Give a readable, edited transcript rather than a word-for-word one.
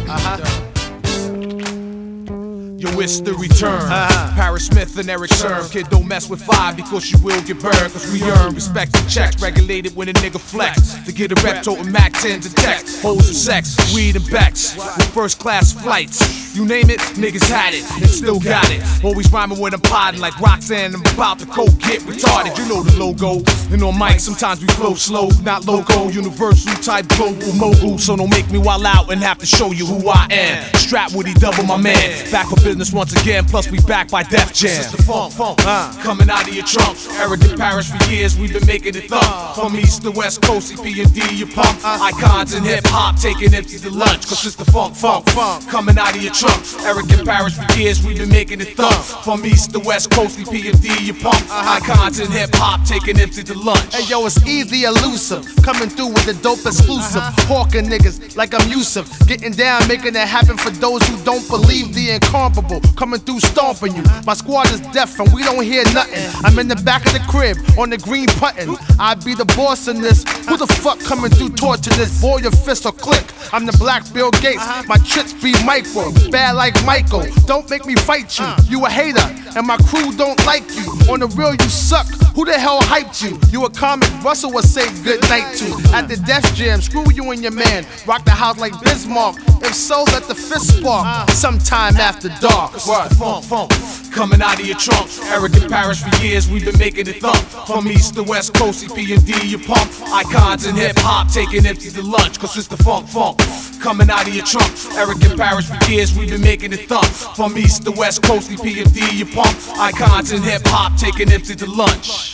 Yo, it's the return. Paris Smith and Eric Sherm. Kid, don't mess with 5 because you will get burned. Cause we earn respect and checks. Regulated when a nigga flex. To get a rep, toting Mac 10s and text. Hoes and sex, weed and Becks. With first class flights. You name it, niggas had it and still got it. Always rhyming when I'm potting like Roxanne. I'm about to coke, get retarded. You know the logo. And on mic, sometimes we flow slow, not loco. Universal type global mogul. So don't make me wild out and have to show you who I am. Strap Woody double my man. Back for business once again, plus we back by Def Jam. It's the funk, coming out of your trunk. Arrogant Paris for years, we've been making it thump. From east to west coast, CP&D, you pump. Icons in hip hop, taking empty to lunch. Cause it's the funk, coming out of your trunk. Arrogant Paris for years, we've been making it thump. From east to west coast, CP&D, you pump. Icons in hip hop, taking empty to lunch. Hey yo, it's easy elusive, coming through with the dope exclusive. Hawking niggas like I'm Yusuf, getting down, making it happen for those who don't believe the incomparable. Coming through stomping you. My squad is deaf and we don't hear nothing. I'm in the back of the crib on the green button. I be the boss in this. Who the fuck coming through torching this? Boy, your fist or click. I'm the black Bill Gates. My tricks be micro, bad like Michael. Don't make me fight you. You a hater and my crew don't like you. On the real, you suck. Who the hell hyped you? You a comic Russell would say good night to. At the Def Jam, screw you and your man. Rock the house like Bismarck. If so, let the fist spark. Sometime after dark. What? Funk, coming out of your trunk. Arrogant Paris for years, we've been making it thump. From east to west coast, CP&D, you pump. Icons in hip hop, taking empty to lunch. Cause it's the funk, coming out of your trunk. Arrogant Paris for years, we've been making it thump. From east to west coast, CP&D, you pump. Icons in hip hop, taking empty to lunch.